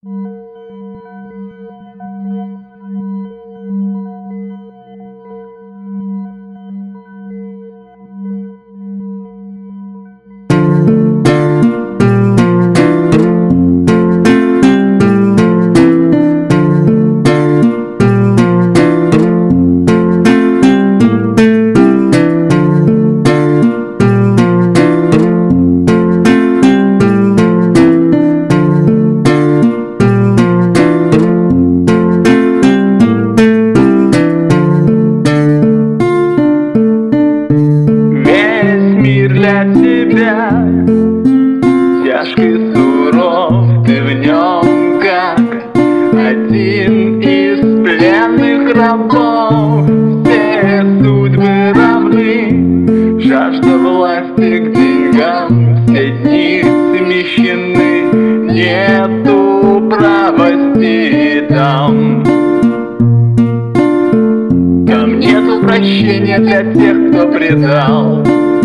Для тебя тяжкий суров, ты в нем как один из пленных рабов. Все судьбы равны, жажда власти к деньгам, все дни смещены, нету правости там. Там нету прощения для тех, кто предал.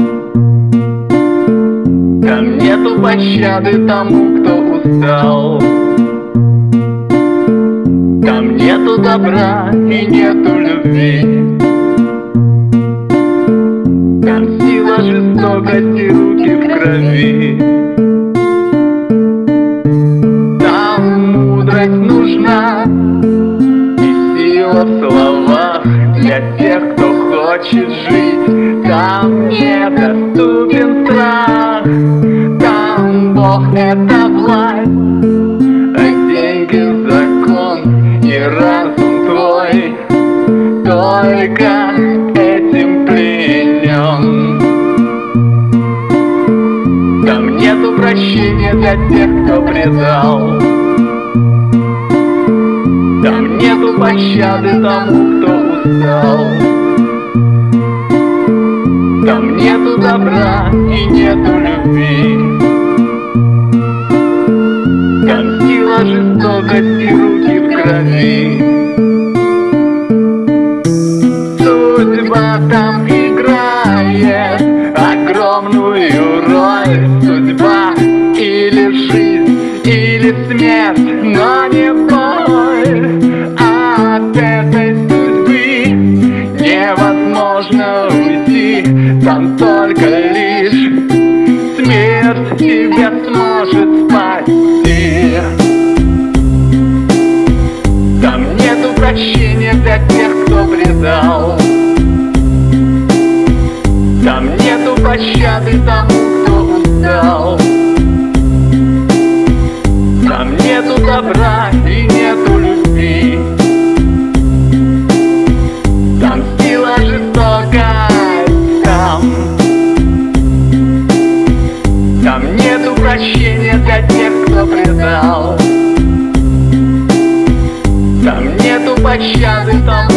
Там нету пощады тому, кто устал. Там нету добра и нету любви. Там сила жестокости, руки в крови. Там мудрость нужна и сила в словах для тех, кто хочет жить. Там недоступен страх. Там Бог — это власть, а деньги — закон и разум твой только этим пленен. Там нету прощения для тех, кто предал. Там нету пощады тому, кто устал. Там нету добра и нету любви. Там сила жестокости, руки в крови. Судьба там играет огромную роль. Судьба или жизнь, или смерть, но не боль. От этой судьбы невозможно уйти. Там только лишь смерть тебя сможет спасти. Там нету прощения для тех, кто предал. Там нету пощады тому, кто устал. Там нету добра и нету любви. Там сила жестокая. Там нету прощения для тех, кто предал. Там нету пощады тому,